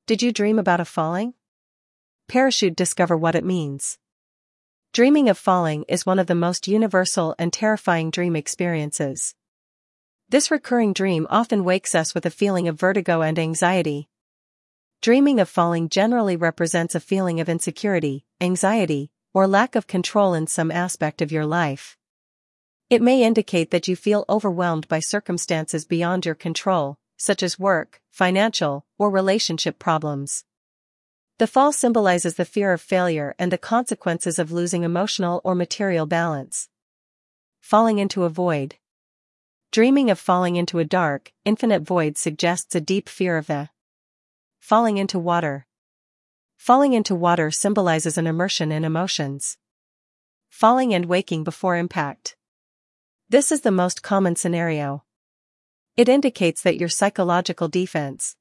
Did you dream about a falling? Parachute. Discover what it means. Dreaming of falling is one of the most universal and terrifying dream experiences. This recurring dream often wakes us with a feeling of vertigo and anxiety. Dreaming of falling generally represents a feeling of insecurity, anxiety, or lack of control in some aspect of your life. It may indicate that you feel overwhelmed by circumstances beyond your control, such as work, financial, or relationship problems. The fall symbolizes the fear of failure and the consequences of losing emotional or material balance. Falling into a void. Dreaming of falling into a dark, infinite void suggests a deep fear of the falling into water. Falling into water symbolizes an immersion in emotions. Falling and waking before impact. This is the most common scenario. It indicates that your psychological defense,